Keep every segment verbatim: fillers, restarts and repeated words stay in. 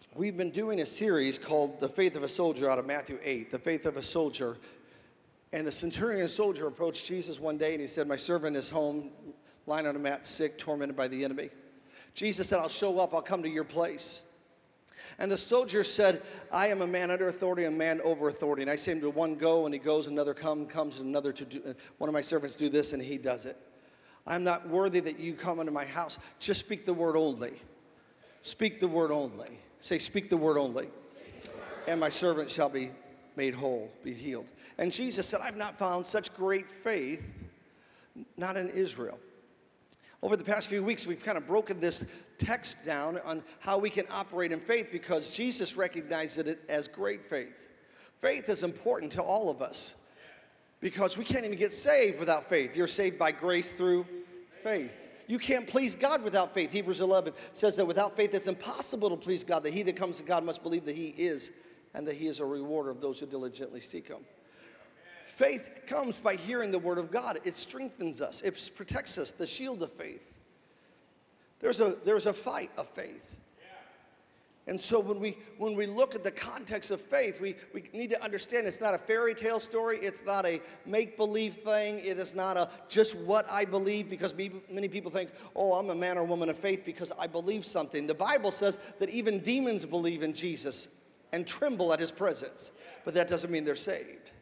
we've been doing a series called The Faith of a Soldier out of Matthew eight, the faith of a soldier. And the centurion soldier approached Jesus one day and he said, my servant is home, lying on a mat, sick, tormented by the enemy. Jesus said, I'll show up, I'll come to your place. And the soldier said, I am a man under authority, a man over authority. And I say to one, go, and he goes, another come, comes, and another to do, one of my servants do this, and he does it. I'm not worthy that you come into my house. Just speak the word only. Speak the word only. Say, speak the word only. And my servant shall be made whole, be healed. And Jesus said, I've not found such great faith, not in Israel. Over the past few weeks, we've kind of broken this text down on how we can operate in faith because Jesus recognized it as great faith. Faith is important to all of us because we can't even get saved without faith. You're saved by grace through faith. You can't please God without faith. Hebrews eleven says that without faith it's impossible to please God, that he that comes to God must believe that he is and that he is a rewarder of those who diligently seek him. Faith comes by hearing the word of God. It strengthens us. It protects us, the shield of faith. There's a, there's a fight of faith. And so when we, when we look at the context of faith, we, we need to understand it's not a fairy tale story. It's not a make-believe thing. It is not a just what I believe, because many people think, oh, I'm a man or woman of faith because I believe something. The Bible says that even demons believe in Jesus and tremble at his presence, but that doesn't mean they're saved.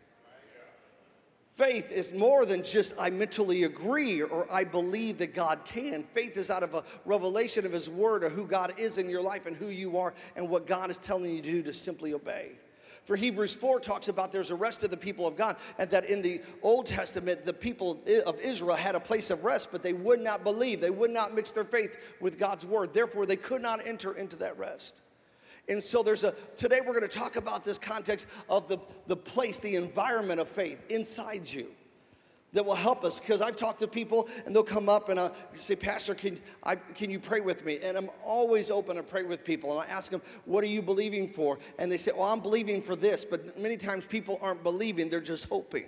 Faith is more than just I mentally agree or I believe that God can. Faith is out of a revelation of his word of who God is in your life and who you are and what God is telling you to do to simply obey. For Hebrews four talks about there's a rest of the people of God, and that in the Old Testament, the people of Israel had a place of rest, but they would not believe. They would not mix their faith with God's word. Therefore, they could not enter into that rest. And so there's a, today we're going to talk about this context of the, the place, the environment of faith inside you that will help us. Because I've talked to people and they'll come up and uh, say, Pastor, can, I, can you pray with me? And I'm always open to pray with people. And I ask them, what are you believing for? And they say, well, I'm believing for this. But many times people aren't believing, they're just hoping.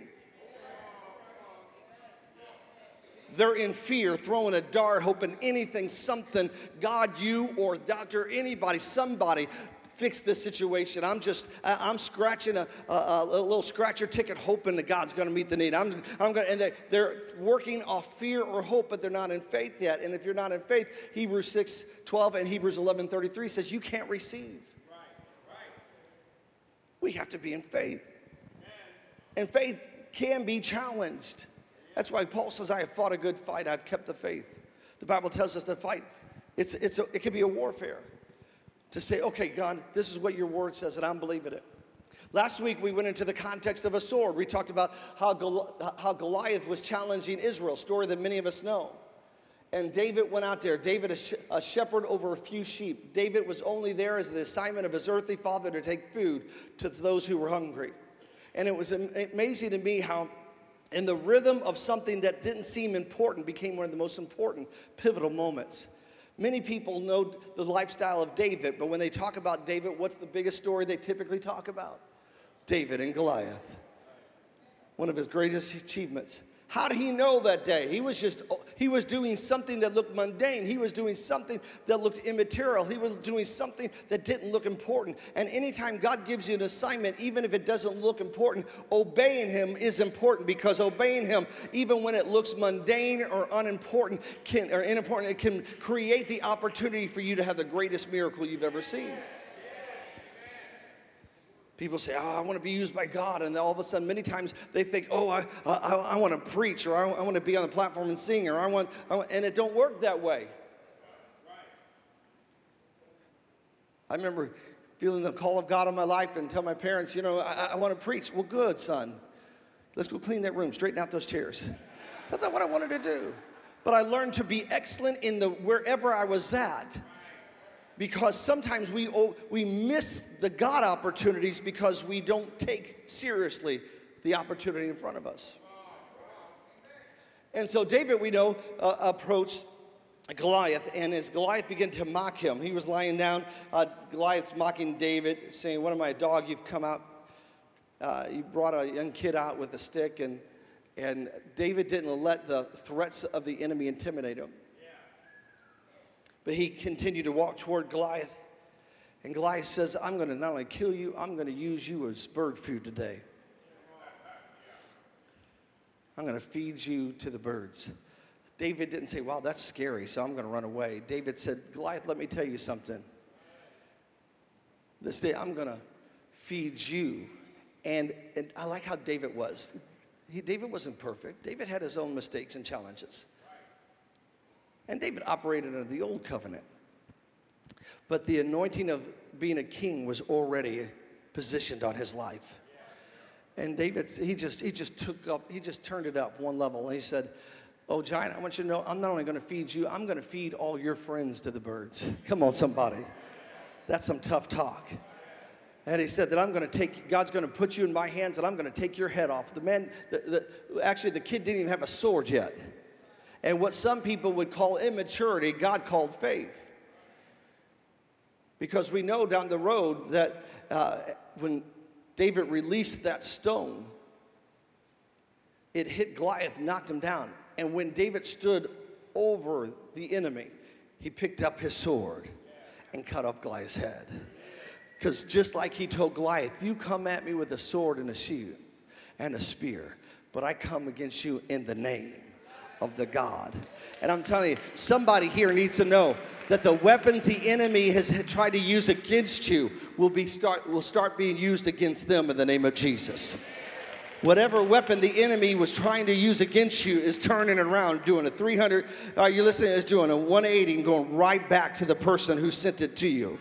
They're in fear, throwing a dart, hoping anything, something, God, you or doctor, anybody, somebody, fix this situation. I'm just, I'm scratching a, a, a little scratcher ticket, hoping that God's going to meet the need. I'm, I'm going, and they, they're working off fear or hope, but they're not in faith yet. And if you're not in faith, Hebrews six twelve and Hebrews eleven thirty-three says you can't receive. Right, right. We have to be in faith. And faith can be challenged. That's why Paul says, I have fought a good fight, I've kept the faith. The Bible tells us to fight. It's, it's a, it can be a warfare. To say, okay, God, this is what your word says, and I'm believing it. Last week, we went into the context of a sword. We talked about how, Gol- how Goliath was challenging Israel, a story that many of us know. And David went out there. David, a, sh- a shepherd over a few sheep. David was only there as the assignment of his earthly father to take food to those who were hungry. And it was amazing to me how in the rhythm of something that didn't seem important became one of the most important, pivotal moments. Many people know the lifestyle of David, but when they talk about David, what's the biggest story they typically talk about? David and Goliath. One of his greatest achievements. How did he know that day? He was just, he was doing something that looked mundane. He was doing something that looked immaterial. He was doing something that didn't look important. And anytime God gives you an assignment, even if it doesn't look important, obeying him is important, because obeying him, even when it looks mundane or unimportant, can, or unimportant, it can create the opportunity for you to have the greatest miracle you've ever seen. People say, oh, I want to be used by God. And all of a sudden, many times they think, oh, I, I, I want to preach, or I, I want to be on the platform and sing, or I want, I want, and it don't work that way. I remember feeling the call of God on my life and tell my parents, you know, I, I want to preach. Well, good, son. Let's go clean that room, straighten out those chairs. That's not what I wanted to do. But I learned to be excellent in the wherever I was at. Because sometimes we, we miss the God opportunities because we don't take seriously the opportunity in front of us. And so David, we know, uh, approached Goliath, and as Goliath began to mock him, he was lying down. Uh, Goliath's mocking David, saying, what am I, a dog? You've come out, uh, you brought a young kid out with a stick. And, and David didn't let the threats of the enemy intimidate him. But he continued to walk toward Goliath. And Goliath says, I'm going to not only kill you, I'm going to use you as bird food today. I'm going to feed you to the birds. David didn't say, wow, that's scary, so I'm going to run away. David said, Goliath, let me tell you something. This day, I'm going to feed you. And, and I like how David was. He, David wasn't perfect. David had his own mistakes and challenges. And David operated under the old covenant. But the anointing of being a king was already positioned on his life. And David, he just, he just took up, he just turned it up one level. And he said, oh, giant, I want you to know, I'm not only going to feed you, I'm going to feed all your friends to the birds. Come on, somebody. That's some tough talk. And he said that I'm going to take, God's going to put you in my hands, and I'm going to take your head off. The man, the, the, actually, the kid didn't even have a sword yet. And what some people would call immaturity, God called faith. Because we know down the road that uh, when David released that stone, it hit Goliath, knocked him down. And when David stood over the enemy, he picked up his sword and cut off Goliath's head. Because just like he told Goliath, you come at me with a sword and a shield and a spear, but I come against you in the name of the God. And I'm telling you, somebody here needs to know that the weapons the enemy has tried to use against you will be start will start being used against them in the name of Jesus. Whatever weapon the enemy was trying to use against you is turning around, doing a three hundred, uh, you listening, is doing a one eighty and going right back to the person who sent it to you.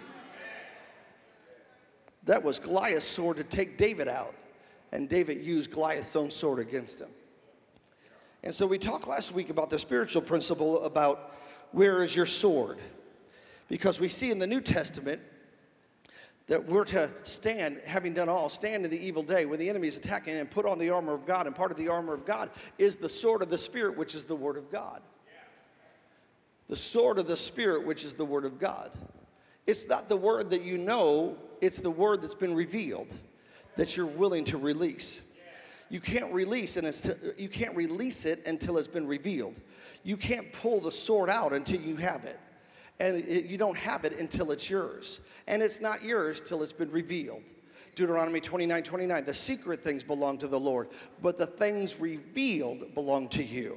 That was Goliath's sword to take David out, and David used Goliath's own sword against him. And so we talked last week about the spiritual principle about where is your sword? Because we see in the New Testament that we're to stand, having done all, stand in the evil day when the enemy is attacking, and put on the armor of God. And part of the armor of God is the sword of the Spirit, which is the Word of God. The sword of the Spirit, which is the Word of God. It's not the word that you know, it's the word that's been revealed that you're willing to release. You can't release and it's you can't release it until it's been revealed. You can't pull the sword out until you have it. And it, you don't have it until it's yours. And it's not yours till it's been revealed. Deuteronomy twenty-nine twenty-nine, the secret things belong to the Lord, but the things revealed belong to you.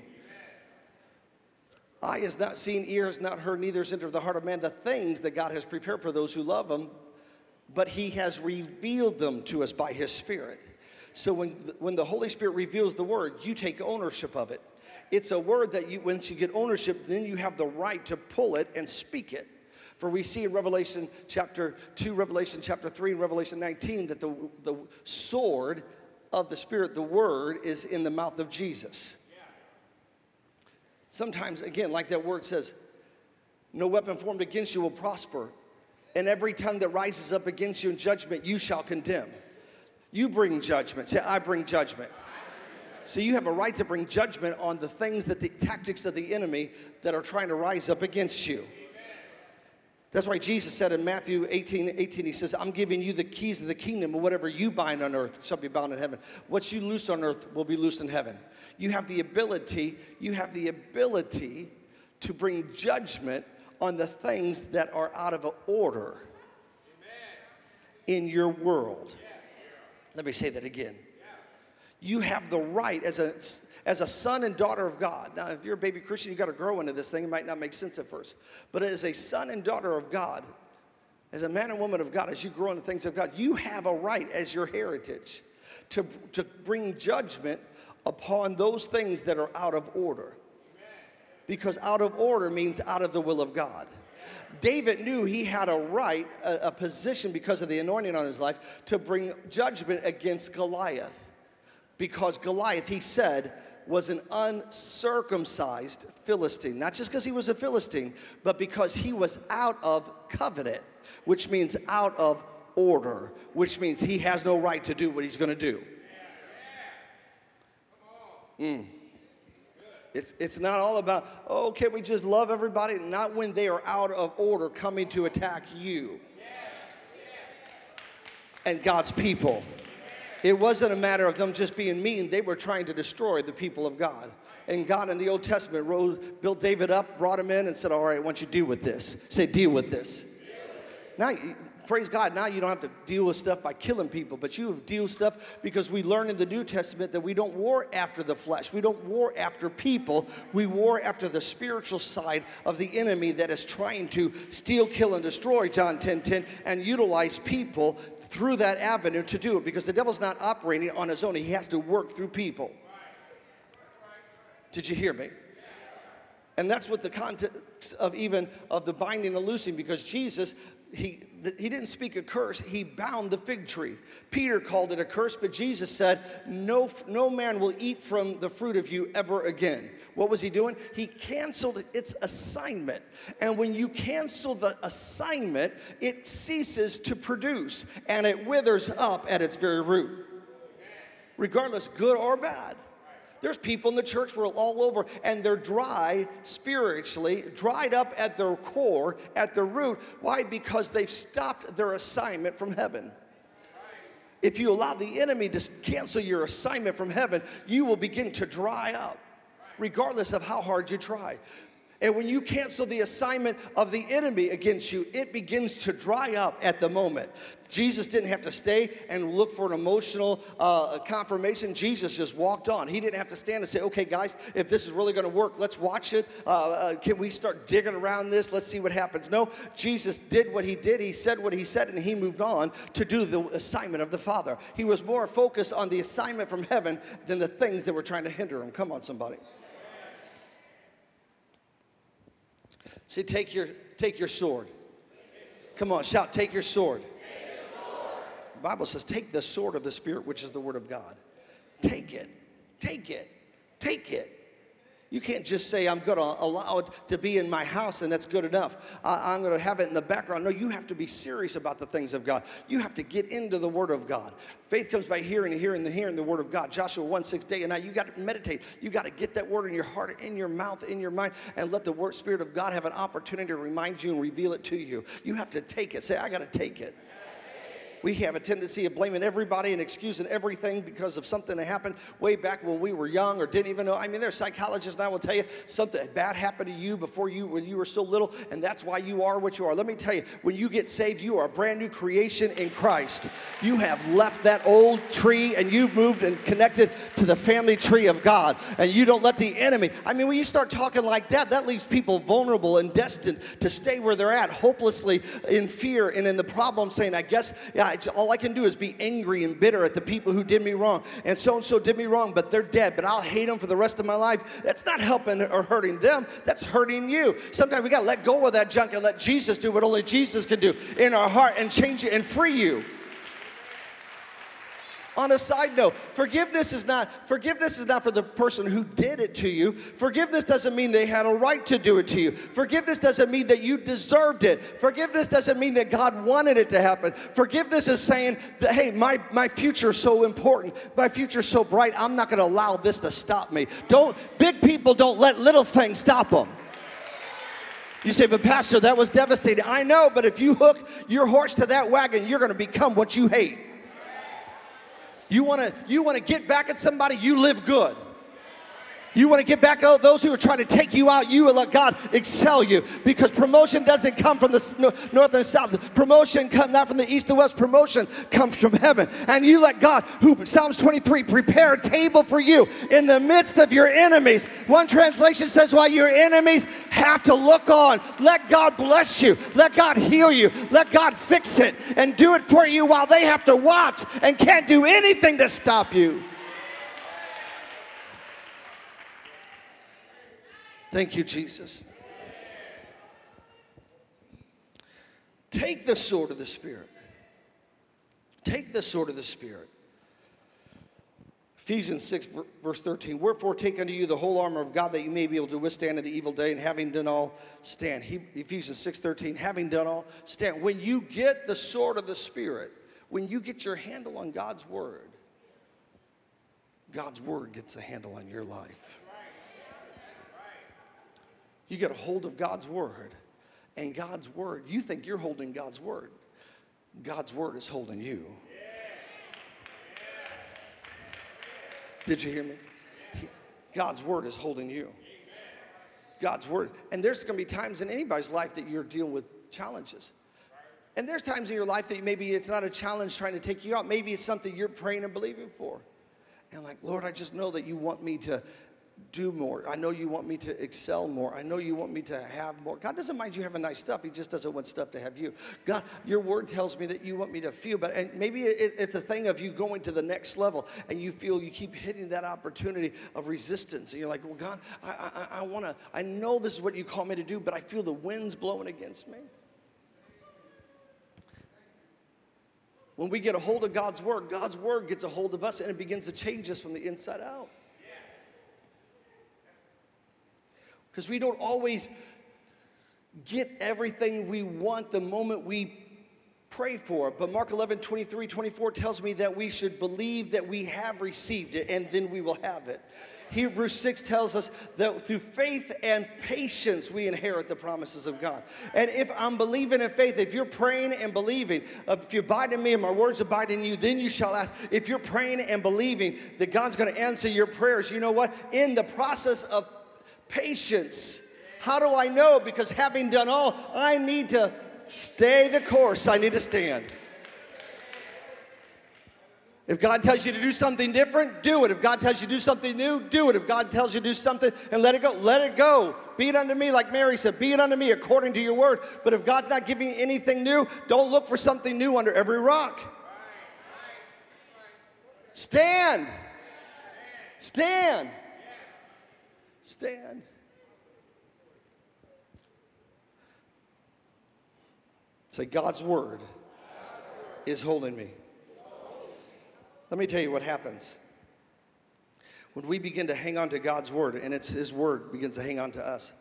Eye has not seen, ear has not heard, neither has entered the heart of man the things that God has prepared for those who love him, but he has revealed them to us by his Spirit. So when, when the Holy Spirit reveals the word, you take ownership of it. It's a word that you, once you get ownership, then you have the right to pull it and speak it. For we see in Revelation chapter two, Revelation chapter three, and Revelation nineteen that the, the sword of the Spirit, the word, is in the mouth of Jesus. Sometimes, again, like that word says, no weapon formed against you will prosper, and every tongue that rises up against you in judgment you shall condemn. You bring judgment. Say, I bring judgment. So you have a right to bring judgment on the things, that the tactics of the enemy that are trying to rise up against you. That's why Jesus said in Matthew eighteen eighteen, he says, I'm giving you the keys of the kingdom, and whatever you bind on earth shall be bound in heaven. What you loose on earth will be loosed in heaven. You have the ability, you have the ability to bring judgment on the things that are out of order in your world. Let me say that again. You have the right as a, as a son and daughter of God. Now, if you're a baby Christian, you've got to grow into this thing. It might not make sense at first. But as a son and daughter of God, as a man and woman of God, as you grow in the things of God, you have a right as your heritage to, to bring judgment upon those things that are out of order. Because out of order means out of the will of God. David knew he had a right, a, a position because of the anointing on his life, to bring judgment against Goliath. Because Goliath, he said, was an uncircumcised Philistine. Not just because he was a Philistine, but because he was out of covenant, which means out of order, which means he has no right to do what he's going to do. Mm. It's, it's not all about, oh, can we just love everybody? Not when they are out of order coming to attack you and God's people. It wasn't a matter of them just being mean. They were trying to destroy the people of God. And God in the Old Testament rose, built David up, brought him in, and said, all right, I want you to deal with this. Say, deal with this. Now, praise God, now you don't have to deal with stuff by killing people, but you deal with stuff because we learn in the New Testament that we don't war after the flesh. We don't war after people. We war after the spiritual side of the enemy that is trying to steal, kill, and destroy, John ten ten, and utilize people through that avenue to do it, because the devil's not operating on his own. He has to work through people. Did you hear me? And that's what the context of even of the binding and loosing, because Jesus, he, he didn't speak a curse, he bound the fig tree. Peter called it a curse, but Jesus said, no, no man will eat from the fruit of you ever again. What was he doing? He canceled its assignment. And when you cancel the assignment, it ceases to produce, and it withers up at its very root, regardless, good or bad. There's people in the church world all over, and they're dry spiritually, dried up at their core, at their root. Why? Because they've stopped their assignment from heaven. If you allow the enemy to cancel your assignment from heaven, you will begin to dry up, regardless of how hard you try. And when you cancel the assignment of the enemy against you, it begins to dry up at the moment. Jesus didn't have to stay and look for an emotional uh, confirmation. Jesus just walked on. He didn't have to stand and say, okay, guys, if this is really going to work, let's watch it. Uh, uh, can we start digging around this? Let's see what happens. No, Jesus did what he did. He said what he said, and he moved on to do the assignment of the Father. He was more focused on the assignment from heaven than the things that were trying to hinder him. Come on, somebody. See, take your, take your sword. Come on, shout, take your sword. The Bible says, take the sword of the Spirit, which is the Word of God. Take it, take it, take it. You can't just say, I'm going to allow it to be in my house and that's good enough. I, I'm going to have it in the background. No, you have to be serious about the things of God. You have to get into the Word of God. Faith comes by hearing and hearing the hearing the Word of God. Joshua one six, day and night. You got to meditate. You got to get that Word in your heart, in your mouth, in your mind, and let the Word Spirit of God have an opportunity to remind you and reveal it to you. You have to take it. Say, I got to take it. We have a tendency of blaming everybody and excusing everything because of something that happened way back when we were young or didn't even know. I mean, there's psychologists now will tell you something bad happened to you before you, when you were still little, and that's why you are what you are. Let me tell you, when you get saved, you are a brand new creation in Christ. You have left that old tree and you've moved and connected to the family tree of God, and you don't let the enemy. I mean, when you start talking like that, that leaves people vulnerable and destined to stay where they're at, hopelessly in fear and in the problem, saying, I guess, yeah, all I can do is be angry and bitter at the people who did me wrong. And so-and-so did me wrong, but they're dead. But I'll hate them for the rest of my life. That's not helping or hurting them. That's hurting you. Sometimes we got to let go of that junk and let Jesus do what only Jesus can do in our heart and change it and free you. On a side note, forgiveness is not forgiveness is not for the person who did it to you. Forgiveness doesn't mean they had a right to do it to you. Forgiveness doesn't mean that you deserved it. Forgiveness doesn't mean that God wanted it to happen. Forgiveness is saying that, hey, my, my future is so important. My future is so bright. I'm not going to allow this to stop me. Don't, big people don't let little things stop them. You say, but Pastor, that was devastating. I know, but if you hook your horse to that wagon, you're going to become what you hate. You want to you want to get back at somebody, you live good. You want to get back at those who are trying to take you out, you will let God excel you. Because promotion doesn't come from the north and south. Promotion comes not from the east and west. Promotion comes from heaven. And you let God, who, Psalms twenty-three, prepare a table for you in the midst of your enemies. One translation says, while your enemies have to look on, let God bless you. Let God heal you. Let God fix it and do it for you while they have to watch and can't do anything to stop you. Thank you, Jesus. Take the sword of the Spirit. Take the sword of the Spirit. Ephesians six, verse thirteen. Wherefore take unto you the whole armor of God, that you may be able to withstand in the evil day, and having done all, stand. He, Ephesians six thirteen. Having done all, stand. When you get the sword of the Spirit, when you get your handle on God's word, God's word gets a handle on your life. You get a hold of God's word, and God's word, you think you're holding God's word. God's word is holding you. Did you hear me? God's word is holding you. God's word. And there's going to be times in anybody's life that you're dealing with challenges. And there's times in your life that maybe it's not a challenge trying to take you out. Maybe it's something you're praying and believing for. And like, Lord, I just know that you want me to do more. I know you want me to excel more. I know you want me to have more. God doesn't mind you having nice stuff. He just doesn't want stuff to have you. God, your word tells me that you want me to feel better. And maybe it, it's a thing of you going to the next level and you feel you keep hitting that opportunity of resistance. And you're like, well, God, I, I, I want to, I know this is what you call me to do, but I feel the wind's blowing against me. When we get a hold of God's word, God's word gets a hold of us and it begins to change us from the inside out. Because we don't always get everything we want the moment we pray for it. But Mark eleven, twenty-three, twenty-four tells me that we should believe that we have received it and then we will have it. Hebrews six tells us that through faith and patience we inherit the promises of God. And if I'm believing in faith, if you're praying and believing, uh, if you abide in me and my words abide in you, then you shall ask. If you're praying and believing that God's going to answer your prayers, you know what? In the process of patience. How do I know? Because having done all, I need to stay the course. I need to stand. If God tells you to do something different, do it. If God tells you to do something new, do it. If God tells you to do something and let it go, let it go. Be it unto me, like Mary said, be it unto me according to your word. But if God's not giving you anything new, don't look for something new under every rock. Stand. Stand. Stand. Say, God's word is holding me. Let me tell you what happens. When we begin to hang on to God's word, and it's his word begins to hang on to us.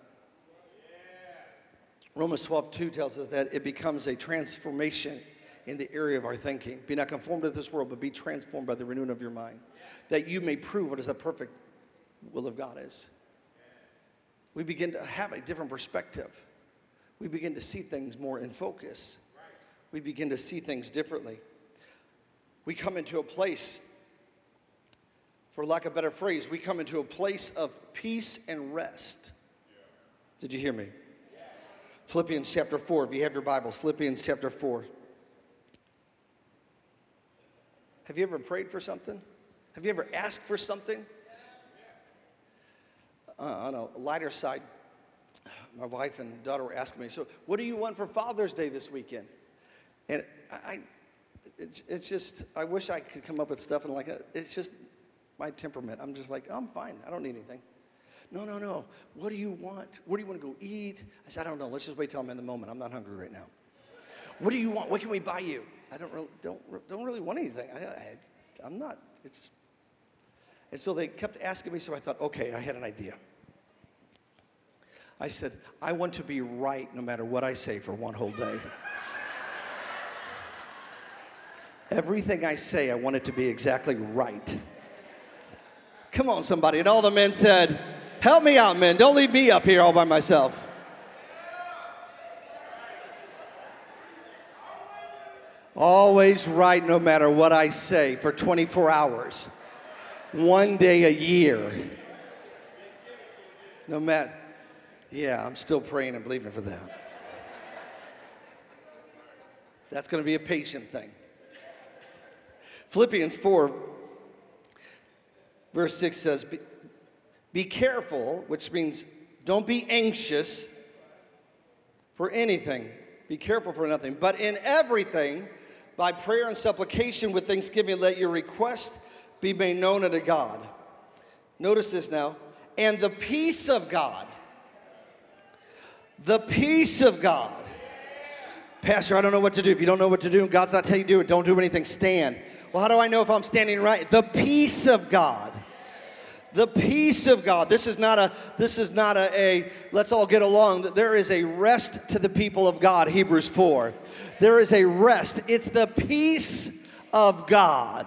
Romans twelve two tells us that it becomes a transformation in the area of our thinking. Be not conformed to this world, but be transformed by the renewing of your mind, that you may prove what is the perfect will of God is. We begin to have a different perspective. We begin to see things more in focus. We begin to see things differently. We come into a place, for lack of a better phrase, we come into a place of peace and rest. Did you hear me? Philippians chapter four, if you have your Bibles, Philippians chapter four. Have you ever prayed for something? Have you ever asked for something? Uh, on a lighter side, my wife and daughter were asking me, so what do you want for Father's Day this weekend? And I, it's, it's just, I wish I could come up with stuff and like, it's just my temperament. I'm just like, oh, I'm fine. I don't need anything. No, no, no. What do you want? Where do you want to go eat? I said, I don't know. Let's just wait till I'm in the moment. I'm not hungry right now. What do you want? What can we buy you? I don't really, don't, don't really want anything. I, I, I'm not. It's just. And so they kept asking me, so I thought, okay, I had an idea. I said, I want to be right no matter what I say for one whole day. Everything I say, I want it to be exactly right. Come on, somebody. And all the men said, help me out, men. Don't leave me up here all by myself. Always right no matter what I say for twenty-four hours. One day a year. No matter. Yeah, I'm still praying and believing for that. That's going to be a patient thing. Philippians four, verse six says, be, be careful, which means don't be anxious for anything. Be careful for nothing. But in everything, by prayer and supplication with thanksgiving, let your request be made known unto God. Notice this now. And the peace of God. The peace of God. Pastor, I don't know what to do. If you don't know what to do and God's not telling you to do it, don't do anything. Stand. Well, how do I know if I'm standing right? The peace of God. The peace of God. This is not a, this is not a, a, let's all get along. There is a rest to the people of God, Hebrews four. There is a rest. It's the peace of God.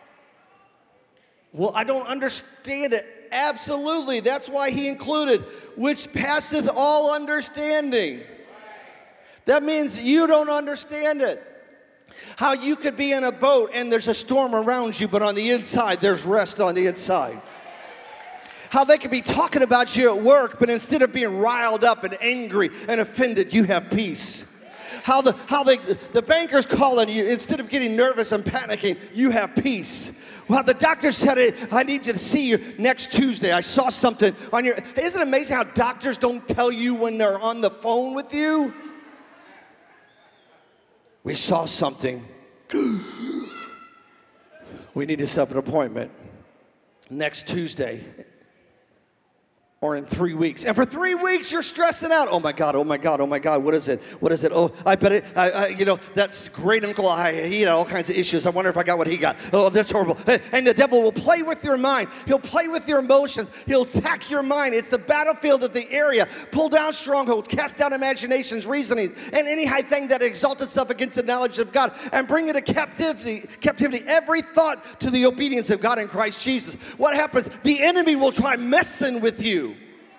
Well, I don't understand it. Absolutely. That's why he included, which passeth all understanding. That means you don't understand it. How you could be in a boat and there's a storm around you, but on the inside, there's rest on the inside. How they could be talking about you at work, but instead of being riled up and angry and offended, you have peace. How the how they, the banker's calling you, instead of getting nervous and panicking, you have peace. Well, the doctor said, I need you to see you next Tuesday. I saw something on your, isn't it amazing how doctors don't tell you when they're on the phone with you? We saw something. We need to set up an appointment next Tuesday or in three weeks. And for three weeks, you're stressing out. Oh, my God, oh, my God, oh, my God, what is it? What is it? Oh, I bet it, I, I, you know, that's great uncle. I, he had all kinds of issues. I wonder if I got what he got. Oh, that's horrible. And the devil will play with your mind. He'll play with your emotions. He'll attack your mind. It's the battlefield of the area. Pull down strongholds, cast down imaginations, reasonings, and any high thing that exalts itself against the knowledge of God, and bring into captivity, captivity every thought to the obedience of God in Christ Jesus. What happens? The enemy will try messing with you.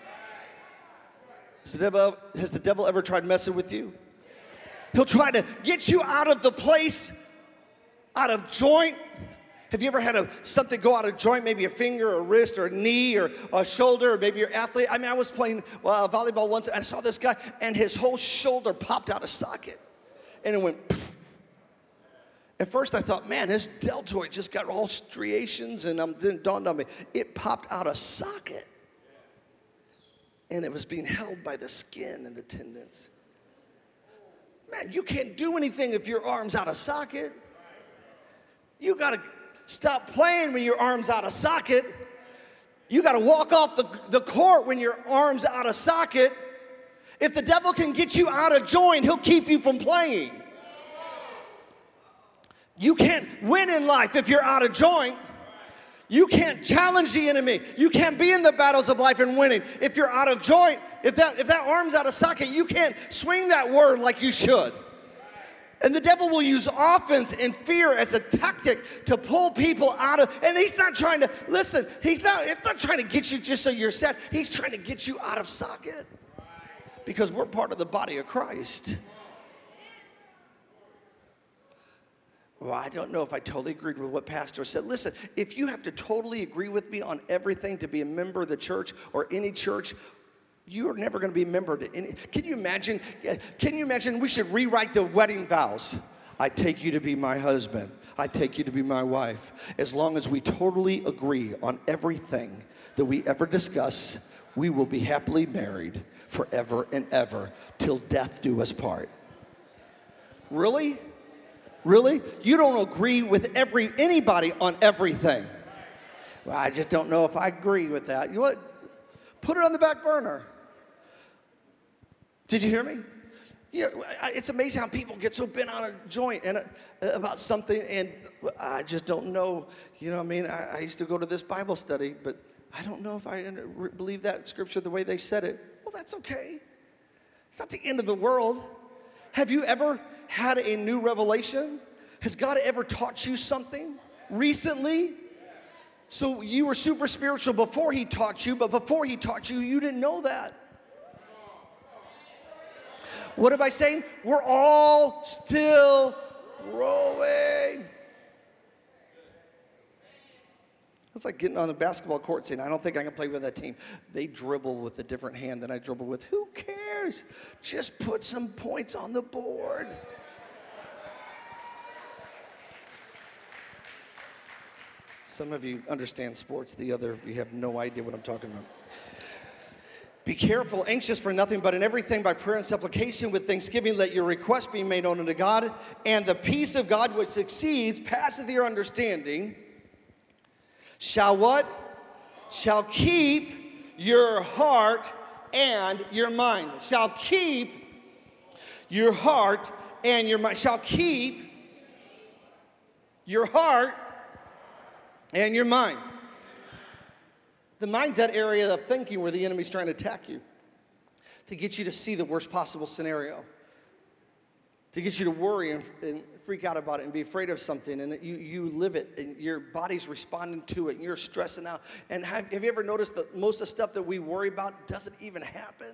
Has the devil, has the devil ever tried messing with you? He'll try to get you out of the place, out of joint. Have you ever had a, something go out of joint, maybe a finger or a wrist or a knee or a shoulder, or maybe your athlete? I mean, I was playing uh, volleyball once, and I saw this guy, and his whole shoulder popped out of socket, and it went poof. At first, I thought, man, his deltoid just got all striations, and um, then it dawned on me, it popped out of socket. And it was being held by the skin and the tendons. Man, you can't do anything if your arm's out of socket. You got to stop playing when your arm's out of socket. You got to walk off the, the court when your arm's out of socket. If the devil can get you out of joint, he'll keep you from playing. You can't win in life if you're out of joint. You can't challenge the enemy. You can't be in the battles of life and winning if you're out of joint. If that, if that arm's out of socket, you can't swing that word like you should. And the devil will use offense and fear as a tactic to pull people out of, and he's not trying to, listen, he's not, it's not trying to get you just so you're set. He's trying to get you out of socket because we're part of the body of Christ. Well, I don't know if I totally agreed with what Pastor said. Listen, if you have to totally agree with me on everything to be a member of the church or any church, you're never going to be a member of any. Can you imagine? Can you imagine we should rewrite the wedding vows? I take you to be my husband. I take you to be my wife. As long as we totally agree on everything that we ever discuss, we will be happily married forever and ever till death do us part. Really? Really? You don't agree with every anybody on everything. Well, I just don't know if I agree with that. You what? Put it on the back burner. Did you hear me? Yeah, it's amazing how people get so bent on a joint and uh, about something, and I just don't know. You know what I mean? I, I used to go to this Bible study, but I don't know if I believe that scripture the way they said it. Well, that's okay. It's not the end of the world. Have you ever had a new revelation? Has God ever taught you something recently? So you were super spiritual before he taught you, but before he taught you, you didn't know that. What am I saying? We're all still growing. It's like getting on the basketball court saying, I don't think I can play with that team. They dribble with a different hand than I dribble with. Who cares? Just put some points on the board. Some of you understand sports. The other of you have no idea what I'm talking about. Be careful, anxious for nothing, but in everything by prayer and supplication with thanksgiving, let your requests be made known unto God. And the peace of God which exceeds, passeth your understanding, shall what? Shall keep your heart and your mind. Shall keep your heart and your mind. Shall keep your heart and your mind. The mind's that area of thinking where the enemy's trying to attack you, to get you to see the worst possible scenario, to get you to worry and, and freak out about it and be afraid of something, and you, you live it, and your body's responding to it, and you're stressing out. And have, have you ever noticed that most of the stuff that we worry about doesn't even happen?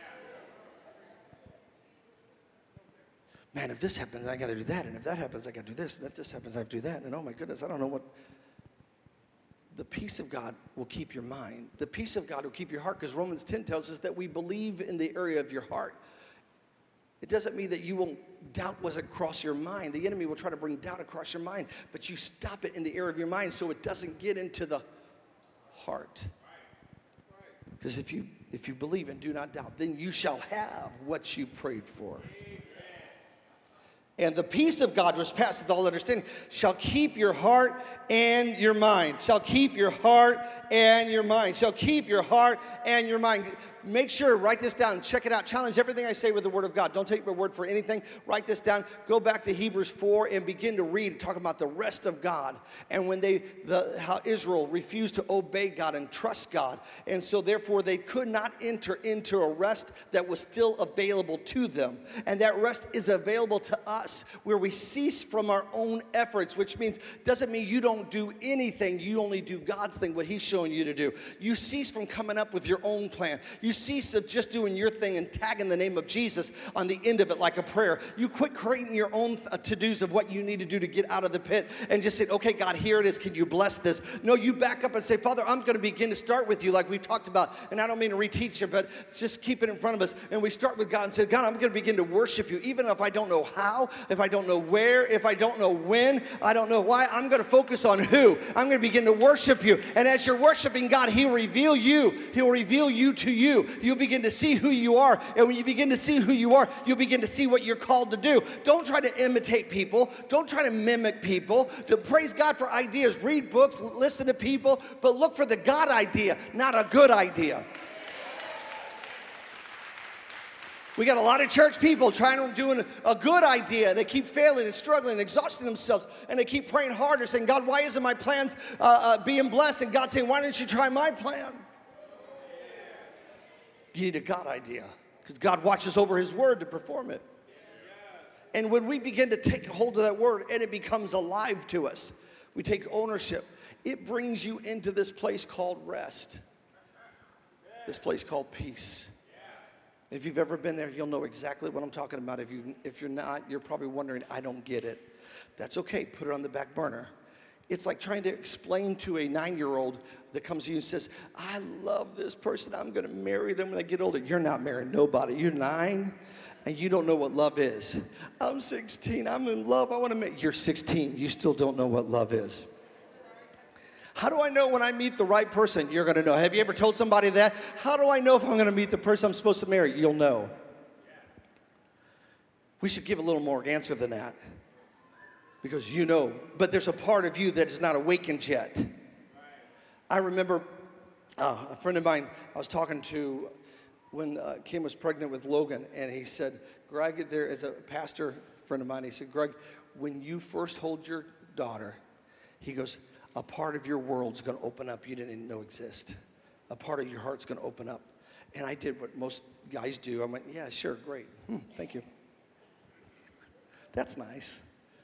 Man, if this happens, I got to do that, and if that happens, I got to do this, and if this happens, I have to do that, and oh my goodness, I don't know what. The peace of God will keep your mind. The peace of God will keep your heart, because Romans ten tells us that we believe in the area of your heart. It doesn't mean that you won't, doubt wasn't cross your mind. The enemy will try to bring doubt across your mind, but you stop it in the area of your mind so it doesn't get into the heart. Because if you, if you believe and do not doubt, then you shall have what you prayed for. And the peace of God, which passeth all understanding, shall keep your heart and your mind. Shall keep your heart and your mind. Shall keep your heart and your mind. Make sure, write this down, check it out. Challenge everything I say with the word of God. Don't take my word for anything. Write this down. Go back to Hebrews four and begin to read, talk about the rest of God. And when they, the, how Israel refused to obey God and trust God. And so therefore they could not enter into a rest that was still available to them. And that rest is available to us where we cease from our own efforts, which means, doesn't mean you don't do anything. You only do God's thing, what he's showing you to do. You cease from coming up with your own plan. You cease of just doing your thing and tagging the name of Jesus on the end of it like a prayer. You quit creating your own to-dos of what you need to do to get out of the pit and just say, okay, God, here it is. Can you bless this? No, you back up and say, Father, I'm going to begin to start with you like we talked about. And I don't mean to reteach you, but just keep it in front of us. And we start with God and say, God, I'm going to begin to worship you. Even if I don't know how, if I don't know where, if I don't know when, I don't know why, I'm going to focus on who. I'm going to begin to worship you. And as you're worshiping God, he'll reveal you. He'll reveal you to you. You'll begin to see who you are. And when you begin to see who you are, you'll begin to see what you're called to do. Don't try to imitate people. Don't try to mimic people. To praise God for ideas. Read books, listen to people, but look for the God idea, not a good idea. We got a lot of church people trying to do a good idea. They keep failing and struggling and exhausting themselves. And they keep praying harder, saying, God, why isn't my plans uh, uh, being blessed? And God saying, why don't you try my plan? You need a God idea, because God watches over his word to perform it. And when we begin to take hold of that word and it becomes alive to us, we take ownership. It brings you into this place called rest, this place called peace. If you've ever been there, you'll know exactly what I'm talking about. If, you, if you're not, you're probably wondering, I don't get it. That's okay. Put it on the back burner. It's like trying to explain to a nine-year-old that comes to you and says, I love this person. I'm going to marry them when I get older. You're not marrying nobody. You're nine, and you don't know what love is. I'm sixteen. I'm in love. I want to make. You're sixteen. You still don't know what love is. How do I know when I meet the right person? You're going to know. Have you ever told somebody that? How do I know if I'm going to meet the person I'm supposed to marry? You'll know. We should give a little more answer than that. Because you know, but there's a part of you that is not awakened yet. I remember uh, a friend of mine I was talking to when uh, Kim was pregnant with Logan, and he said, Greg, there is a pastor friend of mine, he said, Greg, when you first hold your daughter, he goes, a part of your world's going to open up you didn't even know exist. A part of your heart's going to open up. And I did what most guys do. I went, yeah, sure, great. Hmm, thank you. That's nice.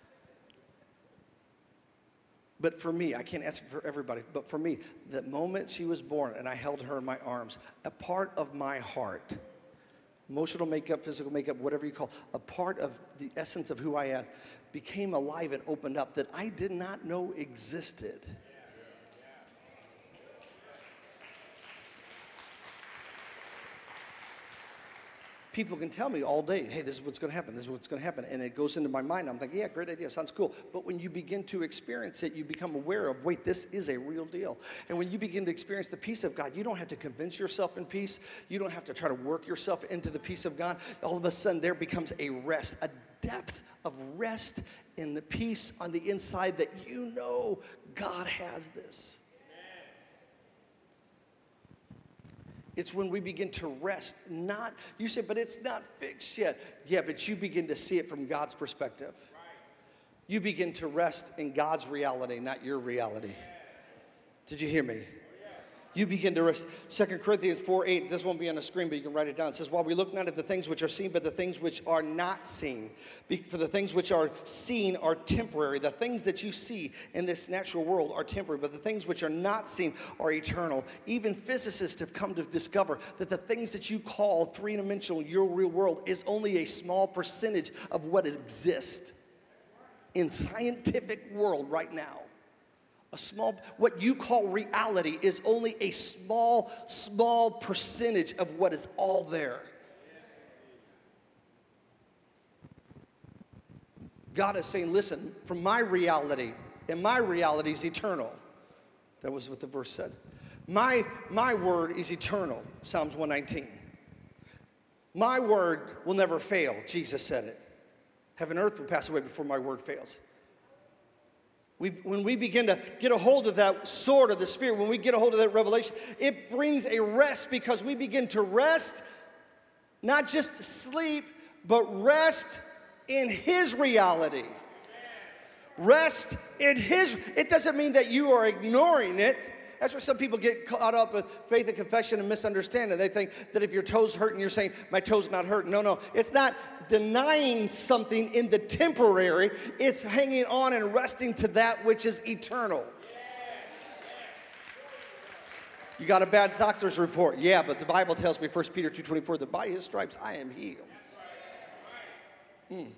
But for me, I can't answer for everybody, but for me, the moment she was born and I held her in my arms, a part of my heart, emotional makeup, physical makeup, whatever you call, a part of the essence of who I am, became alive and opened up that I did not know existed. People can tell me all day, hey, this is what's going to happen, this is what's going to happen. And it goes into my mind. I'm thinking, yeah, great idea, sounds cool. But when you begin to experience it, you become aware of, wait, this is a real deal. And when you begin to experience the peace of God, you don't have to convince yourself in peace. You don't have to try to work yourself into the peace of God. All of a sudden, there becomes a rest, a depth of rest in the peace on the inside that you know God has this. It's when we begin to rest, not, you say, but it's not fixed yet. Yeah, but you begin to see it from God's perspective. You begin to rest in God's reality, not your reality. Did you hear me? You begin to rest. Second Corinthians four eight, this won't be on the screen, but you can write it down. It says, while we look not at the things which are seen, but the things which are not seen. For the things which are seen are temporary. The things that you see in this natural world are temporary, but the things which are not seen are eternal. Even physicists have come to discover that the things that you call three-dimensional, your real world, is only a small percentage of what exists in scientific world right now. A small, what you call reality is only a small, small percentage of what is all there. God is saying, listen, from my reality, and my reality is eternal. That was what the verse said. My, my word is eternal, Psalms one nineteen. My word will never fail, Jesus said it. Heaven and earth will pass away before my word fails. We, when we begin to get a hold of that sword of the Spirit, when we get a hold of that revelation, it brings a rest because we begin to rest, not just sleep, but rest in His reality. Rest in His, it doesn't mean that you are ignoring it. That's where some people get caught up with faith and confession and misunderstanding. They think that if your toe's hurting, you're saying, my toe's not hurting. No, no. It's not denying something in the temporary. It's hanging on and resting to that which is eternal. You got a bad doctor's report. Yeah, but the Bible tells me, First Peter two twenty-four, that by His stripes I am healed. Hmm.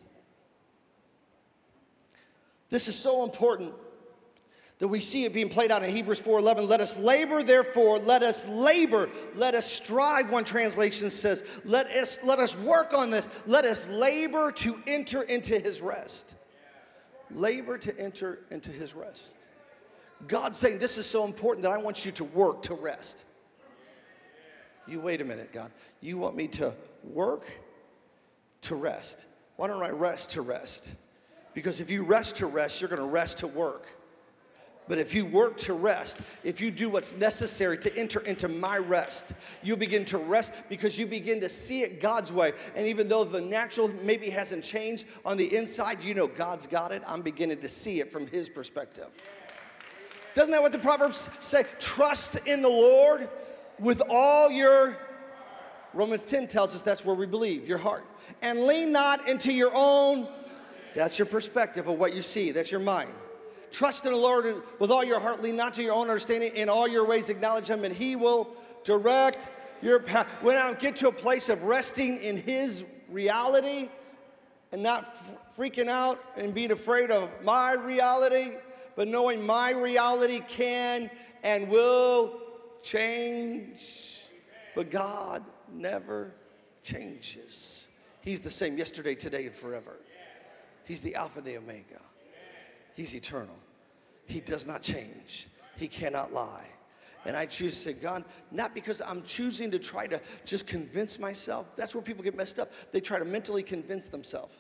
This is so important that we see it being played out in Hebrews four eleven. Let us labor, therefore, let us labor, let us strive, one translation says. Let us, let us work on this. Let us labor to enter into His rest. Labor to enter into His rest. God's saying, this is so important that I want you to work to rest. You wait a minute, God. You want me to work to rest. Why don't I rest to rest? Because if you rest to rest, you're going to rest to work. But if you work to rest, if you do what's necessary to enter into my rest, you begin to rest because you begin to see it God's way. And even though the natural maybe hasn't changed on the inside, you know God's got it. I'm beginning to see it from His perspective. Doesn't that what the Proverbs say? Trust in the Lord with all your, Romans ten tells us that's where we believe, your heart. And lean not into your own, that's your perspective of what you see, that's your mind. Trust in the Lord with all your heart. Lean not to your own understanding. In all your ways acknowledge Him, and He will direct your path. When I get to a place of resting in His reality and not freaking out and being afraid of my reality, but knowing my reality can and will change. But God never changes. He's the same yesterday, today, and forever. He's the Alpha and the Omega. He's eternal. He does not change. He cannot lie. And I choose to say, God, not because I'm choosing to try to just convince myself. That's where people get messed up. They try to mentally convince themselves.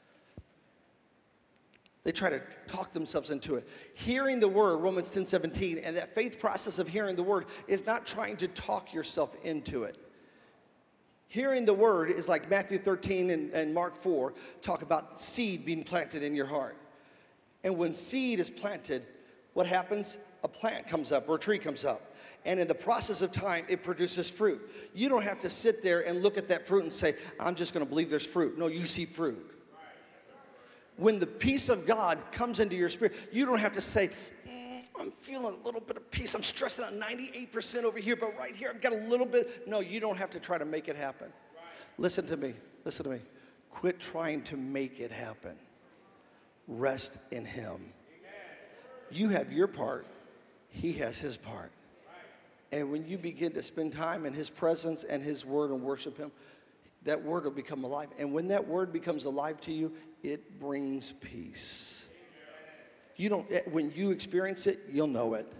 They try to talk themselves into it. Hearing the word, Romans ten seventeen, and that faith process of hearing the word is not trying to talk yourself into it. Hearing the word is like Matthew thirteen and, and Mark four talk about seed being planted in your heart. And when seed is planted, what happens? A plant comes up or a tree comes up. And in the process of time, it produces fruit. You don't have to sit there and look at that fruit and say, I'm just going to believe there's fruit. No, you see fruit. When the peace of God comes into your spirit, you don't have to say, mm, I'm feeling a little bit of peace. I'm stressing out ninety-eight percent over here, but right here I've got a little bit. No, you don't have to try to make it happen. Listen to me. Listen to me. Quit trying to make it happen. Rest in Him. You have your part. He has His part. And when you begin to spend time in His presence and His word and worship Him, that word will become alive. And when that word becomes alive to you, it brings peace. You don't, when you experience it, you'll know it.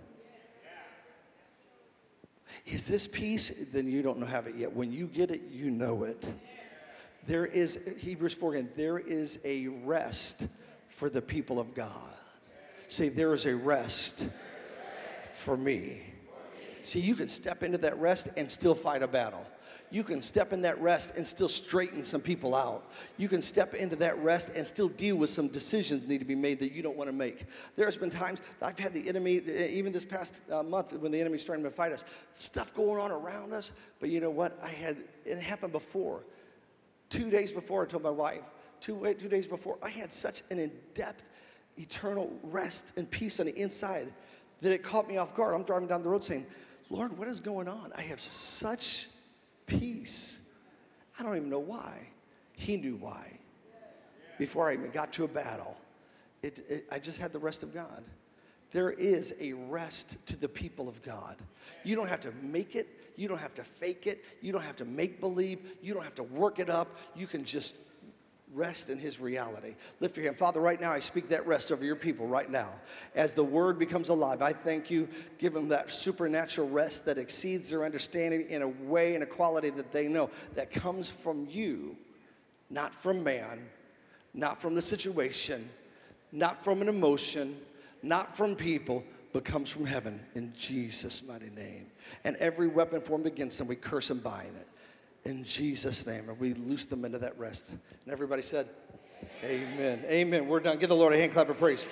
Is this peace? Then you don't know have it yet. When you get it, you know it. There is, Hebrews four again, there is a rest for the people of God. Say, there is a rest for me. See, you can step into that rest and still fight a battle. You can step in that rest and still straighten some people out. You can step into that rest and still deal with some decisions that need to be made that you don't want to make. There's been times I've had the enemy, even this past uh, month when the enemy's trying to fight us, stuff going on around us. But you know what? I had, it happened before. Two days before, I told my wife, two, two days before, I had such an in-depth, eternal rest and peace on the inside that it caught me off guard. I'm driving down the road saying, Lord, what is going on? I have such peace. I don't even know why. He knew why. Before I even got to a battle, it, it, I just had the rest of God. There is a rest to the people of God. You don't have to make it. You don't have to fake it. You don't have to make believe. You don't have to work it up. You can just Rest in his reality. Lift your hand. Father, right now I speak that rest over your people right now. As the word becomes alive, I thank you. Give them that supernatural rest that exceeds their understanding in a way and a quality that they know that comes from you, not from man, not from the situation, not from an emotion, not from people, but comes from heaven in Jesus' mighty name. And every weapon formed against them, we curse and bind it. In Jesus' name, and we loose them into that rest. And everybody said, amen. Amen. Amen. We're done. Give the Lord a hand clap of praise.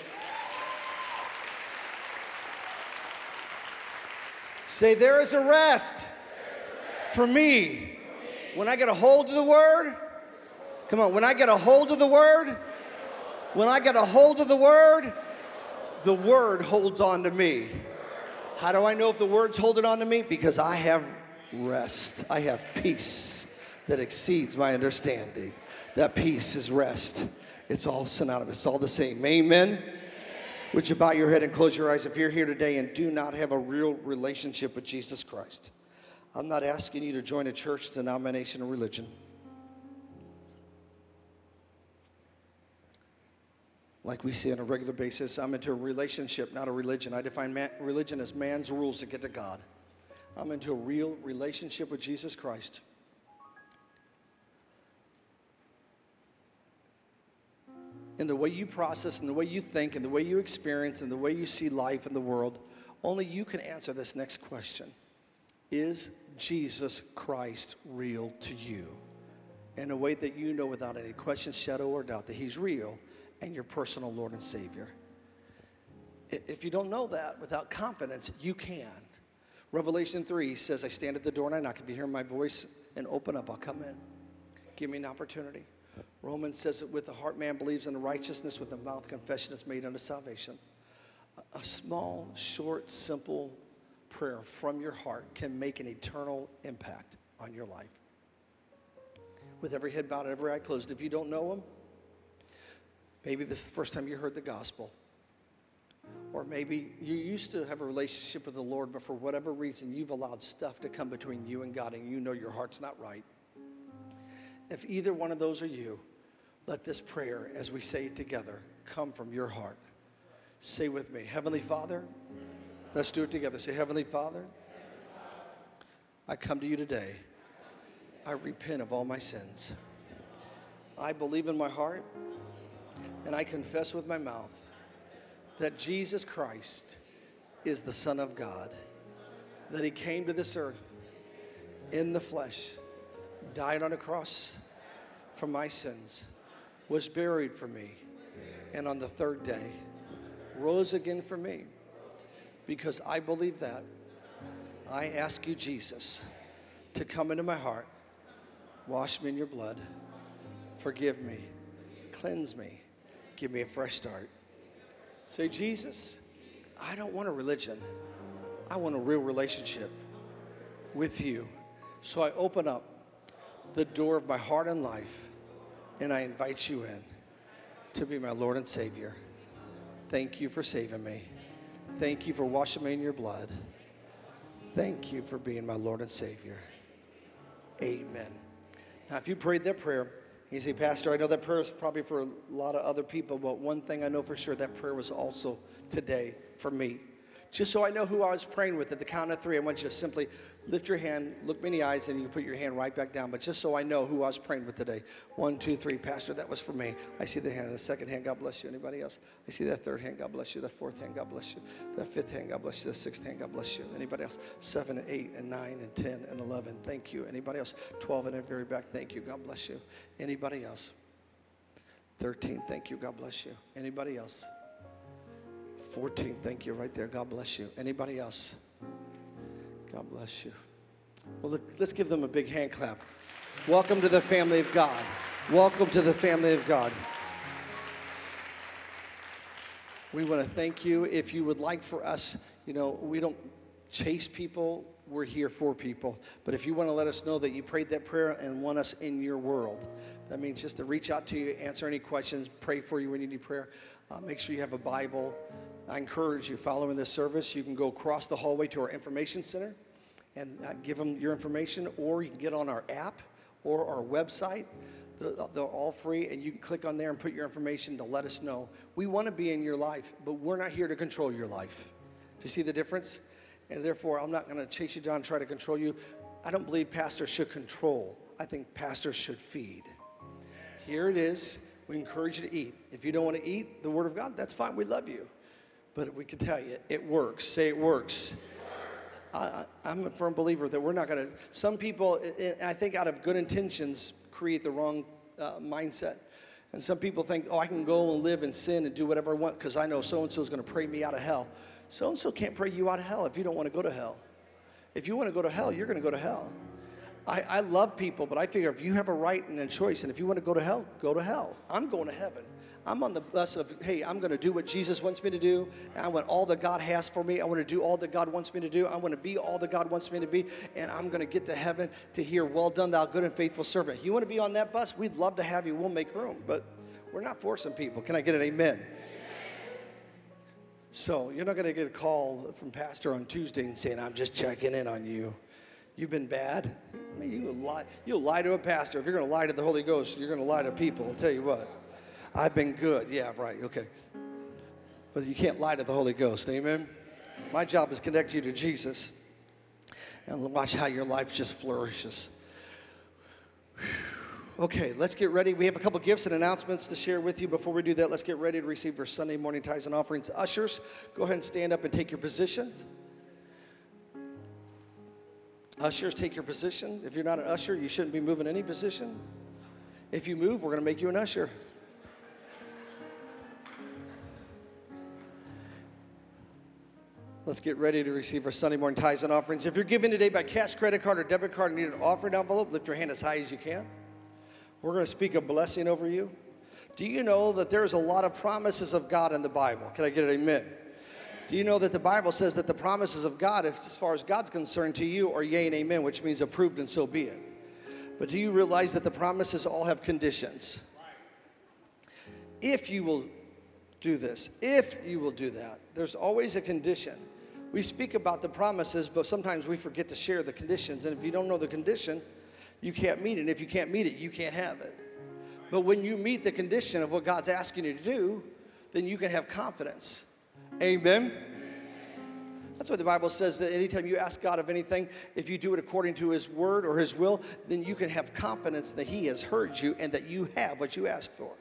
Say, there is a rest for me. When I get a hold of the word, come on, when I get a hold of the word, when I get a hold of the word, the word holds on to me. How do I know if the word's holding on to me? Because I have rest. I have peace that exceeds my understanding. That peace is rest. It's all synonymous. It's all the same. Amen? Amen. Would you bow your head and close your eyes if you're here today and do not have a real relationship with Jesus Christ? I'm not asking you to join a church, denomination, or religion. Like we see on a regular basis, I'm into a relationship, not a religion. I define man, religion as man's rules to get to God. I'm into a real relationship with Jesus Christ. And the way you process and the way you think and the way you experience and the way you see life in the world, only you can answer this next question. Is Jesus Christ real to you? In a way that you know without any question, shadow, or doubt that he's real and your personal Lord and Savior. If you don't know that without confidence, you can. Revelation three says, I stand at the door and I knock. If you hear my voice and open up, I'll come in. Give me an opportunity. Romans says that with the heart man believes in the righteousness, with the mouth confession is made unto salvation. A small, short, simple prayer from your heart can make an eternal impact on your life. With every head bowed and every eye closed, if you don't know him, maybe this is the first time you heard the gospel. Or maybe you used to have a relationship with the Lord, but for whatever reason, you've allowed stuff to come between you and God, and you know your heart's not right. If either one of those are you, let this prayer, as we say it together, come from your heart. Say with me, Heavenly Father, let's do it together. Say, Heavenly Father, I come to you today. I repent of all my sins. I believe in my heart, and I confess with my mouth that Jesus Christ is the Son of God, that he came to this earth in the flesh, died on a cross for my sins, was buried for me, and on the third day rose again for me. Because I believe that, I ask you, Jesus, to come into my heart, wash me in your blood, forgive me, cleanse me, give me a fresh start. Say, Jesus, I don't want a religion. I want a real relationship with you. So I open up the door of my heart and life, and I invite you in to be my Lord and Savior. Thank you for saving me. Thank you for washing me in your blood. Thank you for being my Lord and Savior. Amen. Now, if you prayed that prayer, you say, Pastor, I know that prayer is probably for a lot of other people, but one thing I know for sure, that prayer was also today for me. Just so I know who I was praying with, at the count of three, I want you to simply lift your hand, look me in the eyes, and you put your hand right back down. But just so I know who I was praying with today. One, two, three. Pastor, that was for me. I see the hand. The second hand, God bless you. Anybody else? I see that third hand, God bless you. The fourth hand, God bless you. The fifth hand, God bless you. The sixth hand, God bless you. Anybody else? Seven and eight and nine and ten and eleven. Thank you. Anybody else? Twelve in the very back. Thank you. God bless you. Anybody else? Thirteen. Thank you. God bless you. Anybody else? fourteen, thank you, right there. God bless you. Anybody else? God bless you. Well, look, let's give them a big hand clap. Welcome to the family of God. Welcome to the family of God. We want to thank you. If you would like for us, you know, we don't chase people. We're here for people. But if you want to let us know that you prayed that prayer and want us in your world, that means just to reach out to you, answer any questions, pray for you when you need prayer. Uh, make sure you have a Bible. I encourage you, following this service, you can go across the hallway to our information center and uh, give them your information, or you can get on our app or our website. They're all free, and you can click on there and put your information to let us know. We want to be in your life, but we're not here to control your life. Do you see the difference? And therefore, I'm not going to chase you down and try to control you. I don't believe pastors should control. I think pastors should feed. Here it is. We encourage you to eat. If you don't want to eat the Word of God, that's fine. We love you. But we can tell you, it works. Say it works. I, I'm a firm believer that we're not going to. Some people, I think out of good intentions, create the wrong uh, mindset. And some people think, oh, I can go and live in sin and do whatever I want because I know so-and-so is going to pray me out of hell. So-and-so can't pray you out of hell if you don't want to go to hell. If you want to go to hell, you're going to go to hell. I, I love people, but I figure if you have a right and a choice, and if you want to go to hell, go to hell. I'm going to heaven. I'm on the bus of, hey, I'm going to do what Jesus wants me to do. And I want all that God has for me. I want to do all that God wants me to do. I want to be all that God wants me to be. And I'm going to get to heaven to hear, well done, thou good and faithful servant. You want to be on that bus? We'd love to have you. We'll make room. But we're not forcing people. Can I get an amen? Amen. So you're not going to get a call from pastor on Tuesday and saying, I'm just checking in on you. You've been bad. I mean, you lie, you'll lie to a pastor. If you're going to lie to the Holy Ghost, you're going to lie to people. I'll tell you what. I've been good. Yeah, right. Okay. But you can't lie to the Holy Ghost. Amen? My job is to connect you to Jesus and watch how your life just flourishes. Okay, let's get ready. We have a couple gifts and announcements to share with you. Before we do that, let's get ready to receive our Sunday morning tithes and offerings. Ushers, go ahead and stand up and take your positions. Ushers, take your position. If you're not an usher, you shouldn't be moving any position. If you move, we're going to make you an usher. Let's get ready to receive our Sunday morning tithes and offerings. If you're giving today by cash, credit card, or debit card and need an offering envelope, lift your hand as high as you can. We're going to speak a blessing over you. Do you know that there's a lot of promises of God in the Bible? Can I get an amen? Do you know that the Bible says that the promises of God, if, as far as God's concerned to you, are yea and amen, which means approved and so be it. But do you realize that the promises all have conditions? If you will do this, if you will do that, there's always a condition. We speak about the promises, but sometimes we forget to share the conditions. And if you don't know the condition, you can't meet it. And if you can't meet it, you can't have it. But when you meet the condition of what God's asking you to do, then you can have confidence. Amen? That's why the Bible says that anytime you ask God of anything, if you do it according to His word or His will, then you can have confidence that He has heard you and that you have what you asked for.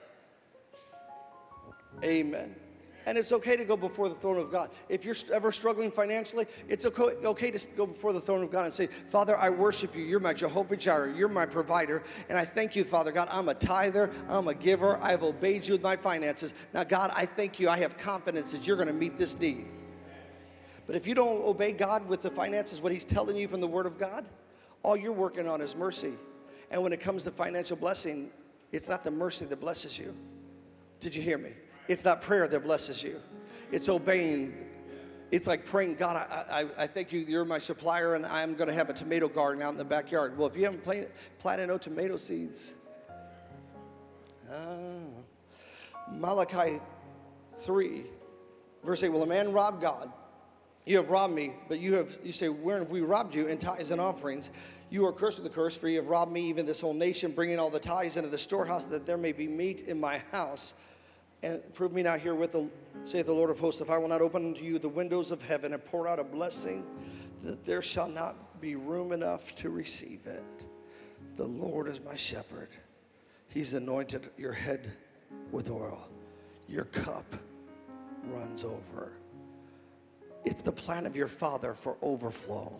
Amen. And it's okay to go before the throne of God. If you're ever struggling financially, it's okay to go before the throne of God and say, Father, I worship you. You're my Jehovah Jireh. You're my provider. And I thank you, Father God. I'm a tither. I'm a giver. I've obeyed you with my finances. Now, God, I thank you. I have confidence that you're going to meet this need. But if you don't obey God with the finances, what He's telling you from the Word of God, all you're working on is mercy. And when it comes to financial blessing, it's not the mercy that blesses you. Did you hear me? It's not prayer that blesses you. It's obeying. It's like praying, God, I, I, I thank you, you're my supplier, and I'm going to have a tomato garden out in the backyard. Well, if you haven't planted, planted no tomato seeds. Uh, Malachi three, verse eight, will a man rob God? You have robbed me, but you have, you say, where have we robbed you? In tithes and offerings. You are cursed with a curse, for you have robbed me, even this whole nation, bringing all the tithes into the storehouse, that there may be meat in my house. And prove me now here with the, saith the Lord of hosts, if I will not open unto you the windows of heaven and pour out a blessing, that there shall not be room enough to receive it. The Lord is my shepherd. He's anointed your head with oil. Your cup runs over. It's the plan of your Father for overflow.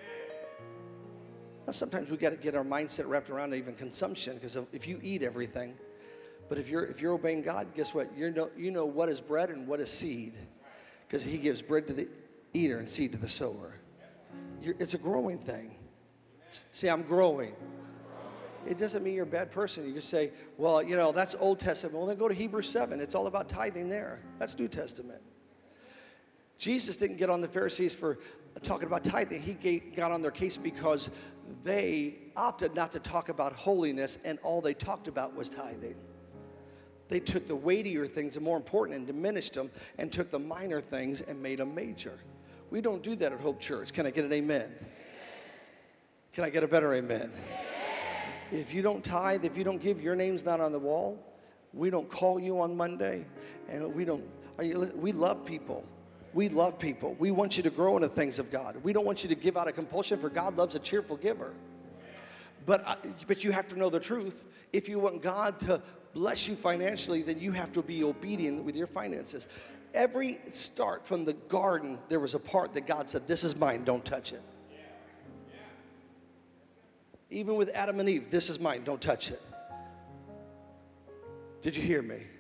Now, sometimes we got to get our mindset wrapped around even consumption, because if you eat everything, but if you're if you're obeying God, guess what? You know you know what is bread and what is seed, because He gives bread to the eater and seed to the sower. You're, it's a growing thing. See, I'm growing. It doesn't mean you're a bad person. You just say, well, you know, that's Old Testament. Well, then go to Hebrews seven. It's all about tithing there. That's New Testament. Jesus didn't get on the Pharisees for talking about tithing. He got on their case because they opted not to talk about holiness, and all they talked about was tithing. They took the weightier things, the more important, and diminished them, and took the minor things and made them major. We don't do that at Hope Church. Can I get an amen? Can I get a better amen? If you don't tithe, if you don't give, your name's not on the wall. We don't call you on Monday, and we don't. Are you, we love people. We love people. We want you to grow in the things of God. We don't want you to give out of compulsion, for God loves a cheerful giver. But, uh, but you have to know the truth. If you want God to bless you financially, then you have to be obedient with your finances. Every start from the garden, there was a part that God said, this is mine, don't touch it. Even with Adam and Eve, this is mine, don't touch it. Did you hear me?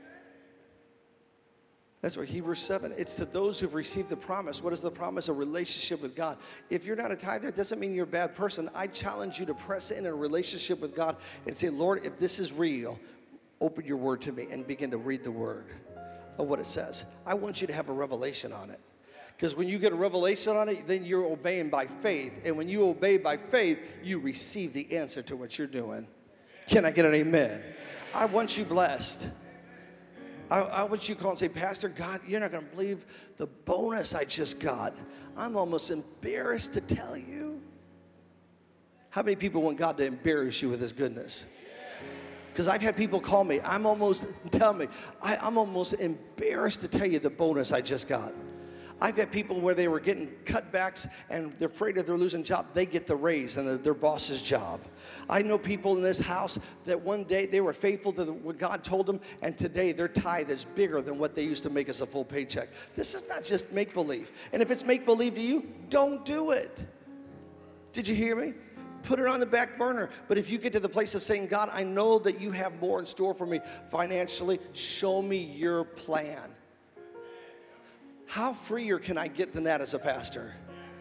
That's what Hebrews seven, it's to those who've received the promise. What is the promise? A relationship with God. If you're not a tither, it doesn't mean you're a bad person. I challenge you to press in a relationship with God and say, Lord, if this is real, open your word to me and begin to read the word of what it says. I want you to have a revelation on it. Because when you get a revelation on it, then you're obeying by faith. And when you obey by faith, you receive the answer to what you're doing. Can I get an amen? I want you blessed. I, I want you to call and say, Pastor, God, you're not going to believe the bonus I just got. I'm almost embarrassed to tell you. How many people want God to embarrass you with his goodness? Because I've had people call me, I'm almost, tell me, I, I'm almost embarrassed to tell you the bonus I just got. I've had people where they were getting cutbacks and they're afraid if they're losing job, they get the raise and the, their boss's job. I know people in this house that one day they were faithful to the, what God told them, and today their tithe is bigger than what they used to make as a full paycheck. This is not just make-believe. And if it's make-believe to you, don't do it. Did you hear me? Put it on the back burner. But if you get to the place of saying, God, I know that you have more in store for me financially, show me your plan. How freer can I get than that as a pastor?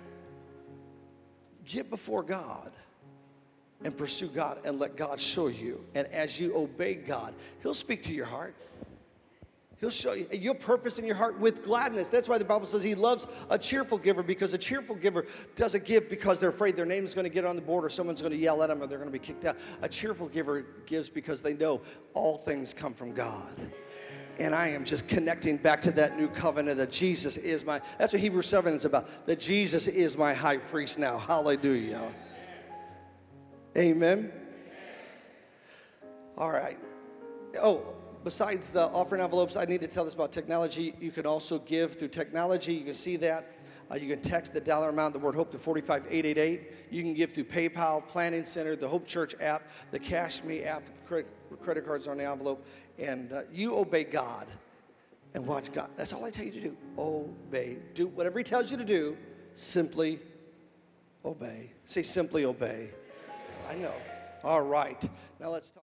Get before God and pursue God and let God show you. And as you obey God, he'll speak to your heart. He'll show you your purpose in your heart with gladness. That's why the Bible says he loves a cheerful giver, because a cheerful giver doesn't give because they're afraid their name's going to get on the board or someone's going to yell at them or they're going to be kicked out. A cheerful giver gives because they know all things come from God. And I am just connecting back to that new covenant that Jesus is my, that's what Hebrews seven is about, that Jesus is my high priest now. Hallelujah. Amen. All right. Oh, besides the offering envelopes, I need to tell this about technology. You can also give through technology. You can see that. Uh, you can text the dollar amount, the word HOPE, to four five eight eight eight. You can give through PayPal, Planning Center, the Hope Church app, the Cash Me app. The credit, credit cards are on the envelope. And uh, you obey God and watch God. That's all I tell you to do. Obey. Do whatever he tells you to do. Simply obey. Say simply obey. I know. All right. Now let's talk.